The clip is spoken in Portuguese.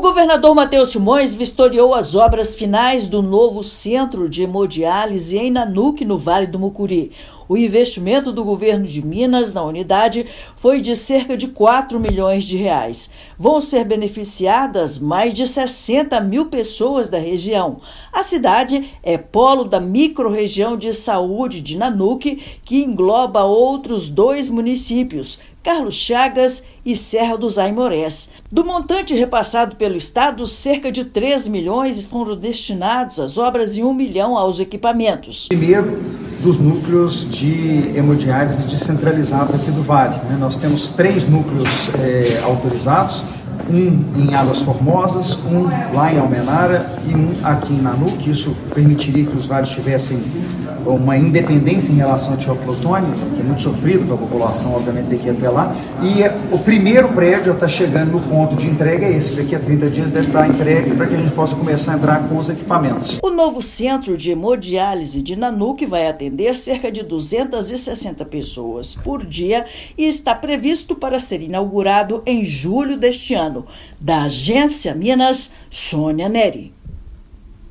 governador Matheus Simões vistoriou as obras finais do novo centro de hemodiálise em Nanuque, no Vale do Mucuri. O investimento do governo de Minas na unidade foi de cerca de 4 milhões de reais. Vão ser beneficiadas mais de 60 mil pessoas da região. A cidade é polo da microrregião de saúde de Nanuque, que engloba outros 2 municípios, Carlos Chagas e Serra dos Aimorés. Do montante repassado pelo Estado, cerca de 3 milhões foram destinados às obras e 1 milhão aos equipamentos. Primeiro, dos núcleos de hemodiálise descentralizados aqui do Vale. Nós temos 3 núcleos autorizados, um em Águas Formosas, um lá em Almenara e um aqui em Nanuque. Isso permitiria que os vários tivessem uma independência em relação ao tioflotone, que é muito sofrido para a população, obviamente, ter que ir até lá. E o primeiro prédio está chegando no ponto de entrega, é esse, que daqui a 30 dias deve estar entregue para que a gente possa começar a entrar com os equipamentos. O novo centro de hemodiálise de Nanuque vai atender cerca de 260 pessoas por dia e está previsto para ser inaugurado em julho deste ano. Da Agência Minas, Sônia Neri.